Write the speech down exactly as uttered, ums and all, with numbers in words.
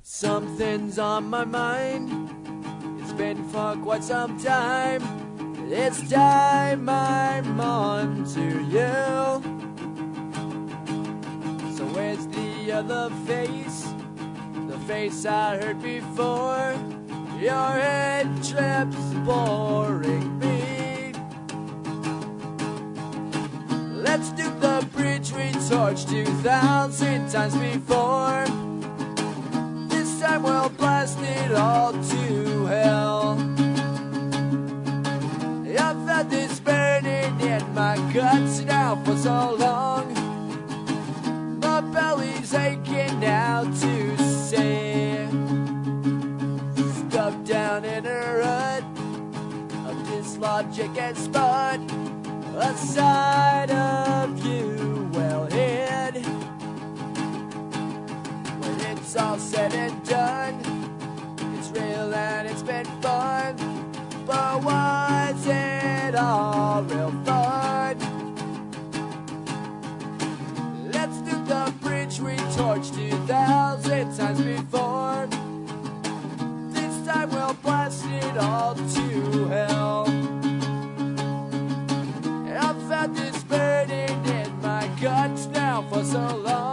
Something's on my mind. It's been for quite some time. It's time I'm on to you. So where's the other face? The face I heard before. Your head trips boring me. Let's do the bridge we torched two thousand times before. This time we'll blast it all to hell. I've had this burning in my guts now for so long. My belly's aching now to say. Stuck down in a rut of dislogic and spot. A side of you well hid. When it's all said and done, it's real and it's been fun. But was it all real fun? Let's do the bridge we torched two thousand times before. This time we'll blast it all to hell. I've had this burning in my guts now for so long.